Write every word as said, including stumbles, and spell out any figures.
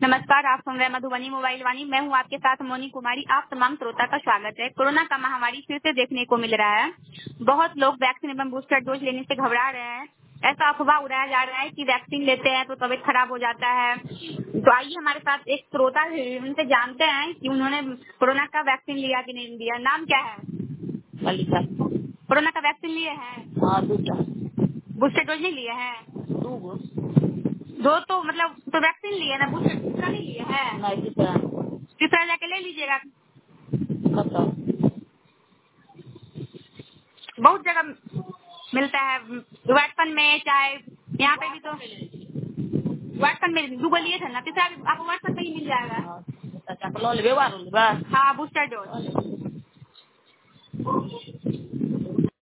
नमस्कार, आप सुन रहे हैं मधुबनी मोबाइल वाणी। मैं हूं आपके साथ मोनी कुमारी। आप तमाम श्रोता का स्वागत है। कोरोना का महामारी फिर से देखने को मिल रहा है। बहुत लोग वैक्सीन एवं बूस्टर डोज लेने से घबरा रहे हैं। ऐसा अफवाह उड़ाया जा रहा है कि वैक्सीन लेते हैं तो तबीयत खराब हो जाता है। तो आइए हमारे साथ एक श्रोता है, उनसे जानते हैं कि उन्होंने कोरोना का वैक्सीन लिया कि नहीं लिया। नाम क्या है? मलिका। कोरोना का वैक्सीन लिए हैं? हाँ दूसरा बूस्टर डोज नहीं लिए हैं? दो गो दो तो मतलब तो वैक्सीन लिए ना, बूस्टर दूसरा नहीं लिए हैं? नहीं दूसरा तीसरा जाके ले लीजिएगा। बताओ। बहुत जगह मिलता है, व्हाट्सएप में चाहे यहाँ पे भी। तो व्हाट्सएप में दो लिए थे ना, तीसरा भी आपको व्हाट्सएप पे ही मिल जाएगा। हाँ चकलो लेबे वालो लेबा हाँ, बूस्टर डोज।